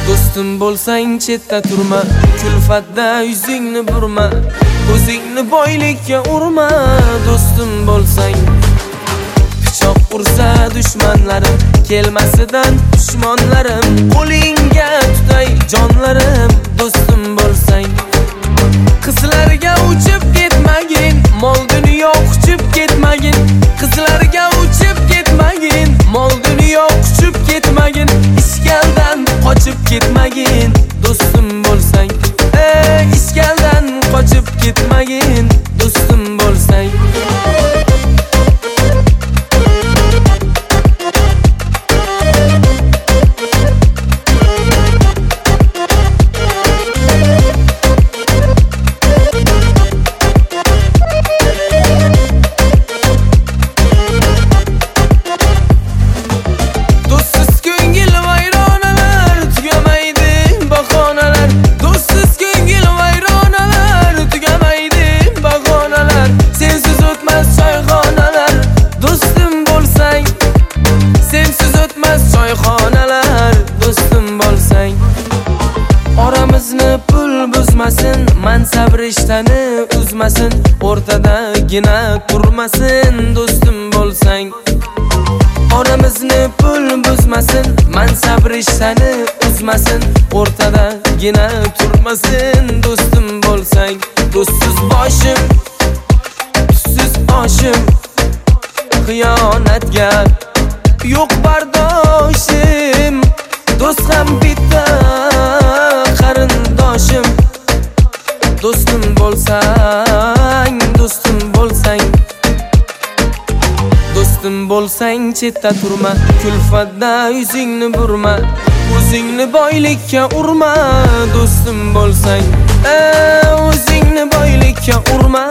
Do'stim bo'lsang chetda turma, kulfatda yuzingni burma, o'zingni boylikka urma. Do'stim bo'lsang pichoq ursa dushmanlarim, kelmasidan dushmonlarim, qo'lingga tutay jonlarim. Do'stim bo'lsang qizlarga uchib ketmagin, mol dunyo quchib ketmagin. Qizlarga uchib ketmagin, mol dunyo quchib ketmagin. Ishkaldan qochib ketmagin. Do'stim bo'lsang ishkaldan qochib ketmagin. Do'stim bo'lsang oramizni pul buzmasin, mansab rishtani uzmasin, o'rtadagina turmasin. Do'stim bo'lsang oramizni pul buzmasin, mansab rishtani uzmasin, o'rtadagina turmasin. Do'stim bo'lsang do'stsiz boshim, tussiz oshim, xiyonatga yo'q bardoshim. Do'st ham bitta qarindoshim. Do'stim bo'lsang, do'stim bo'lsang, do'stim bo'lsang chetda turma, kulfatda yuzingni burma, o'zingni boylikka urma. Do'stim bo'lsang o'zingni boylikka urma.